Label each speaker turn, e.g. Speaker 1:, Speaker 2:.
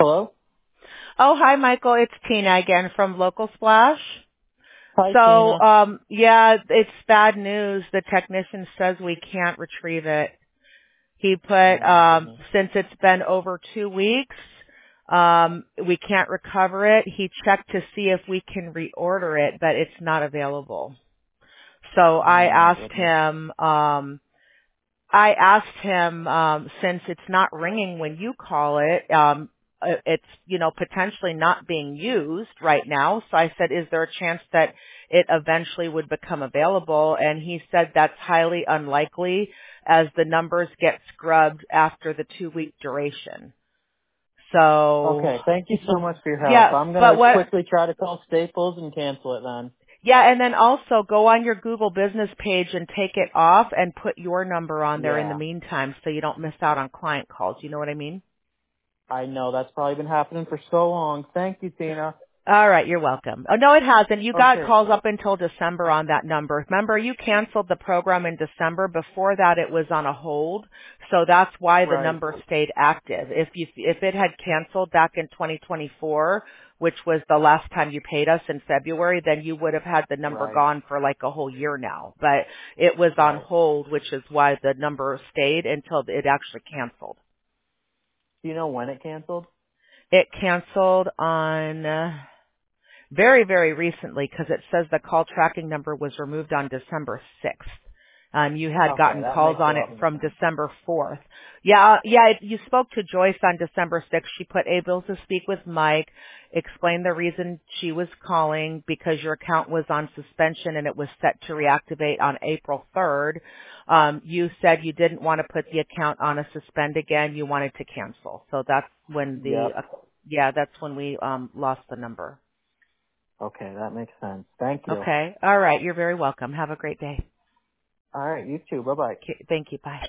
Speaker 1: Hello?
Speaker 2: Oh, hi, Michael. It's Tina again from Local Splash.
Speaker 1: Hi,
Speaker 2: So,
Speaker 1: Tina.
Speaker 2: yeah, it's bad news. The technician says we can't retrieve it. He put,
Speaker 1: Oh, my goodness.
Speaker 2: since it's been over 2 weeks, we can't recover it. He checked to see if we can reorder it, but it's not available. So
Speaker 1: Oh, my goodness.
Speaker 2: I asked him, since it's not ringing when you call it, it's, potentially not being used right now. So I said, is there a chance that it eventually would become available? And he said that's highly unlikely as the numbers get scrubbed after the 2-week duration. So,
Speaker 1: Okay, thank you so much for your help.
Speaker 2: yeah,
Speaker 1: I'm going
Speaker 2: but
Speaker 1: to
Speaker 2: what,
Speaker 1: quickly try to call Staples and cancel it then.
Speaker 2: yeah, and then also go on your Google business page and take it off and put your number on there in the
Speaker 1: Yeah,
Speaker 2: meantime so you don't miss out on client calls. You know what I mean?
Speaker 1: I know. That's probably been happening for so long. Thank you, Tina.
Speaker 2: All right, you're welcome. Oh, no, it hasn't. You got
Speaker 1: Okay,
Speaker 2: calls up until December on that number. Remember, you canceled the program in December. Before that, it was on a hold. So that's why the
Speaker 1: right,
Speaker 2: number stayed active. If it had canceled back in 2024, which was the last time you paid us in February, then you would have had the number
Speaker 1: right,
Speaker 2: gone for like a whole year now. But it was on
Speaker 1: right.
Speaker 2: hold, which is why the number stayed until it actually canceled.
Speaker 1: Do you know when it canceled?
Speaker 2: It canceled on very, very recently because it says the call tracking number was removed on December 6th. You had
Speaker 1: Okay,
Speaker 2: gotten
Speaker 1: that
Speaker 2: calls
Speaker 1: makes a
Speaker 2: on it
Speaker 1: lot more
Speaker 2: from
Speaker 1: sense.
Speaker 2: December 4th. Yeah, you spoke to Joyce on December 6th. She put able to speak with Mike, explained the reason she was calling because your account was on suspension and it was set to reactivate on April 3rd. You said you didn't want to put the account on a suspend again. You wanted to cancel. So that's when
Speaker 1: Yep.
Speaker 2: that's when we lost the number.
Speaker 1: Okay, that makes sense. Thank you.
Speaker 2: Okay. All right. You're very welcome. Have a great day.
Speaker 1: All right, you too. Bye-bye.
Speaker 2: Okay, thank you. Bye.